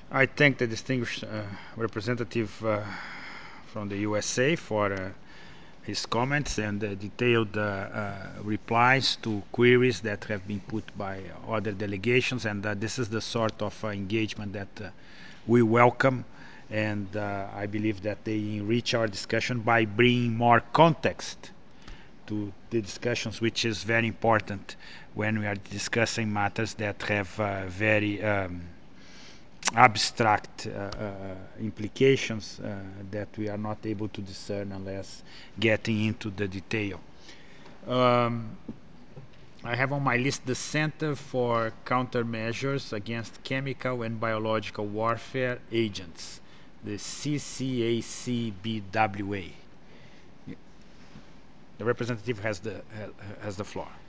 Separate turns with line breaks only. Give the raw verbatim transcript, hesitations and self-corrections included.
I thank the distinguished uh, representative uh, from the U S A for uh, his comments and uh, detailed uh, uh, replies to queries that have been put by other delegations, and uh, this is the sort of uh, engagement that uh, we welcome, and uh, I believe that they enrich our discussion by bringing more context to the discussions, which is very important when we are discussing matters that have uh, very um, abstract uh, uh, implications uh, that we are not able to discern unless getting into the detail. Um, I have on my list the Center for Countermeasures Against Chemical and Biological Warfare Agents, the C C A C B W A. The representative has the has the floor.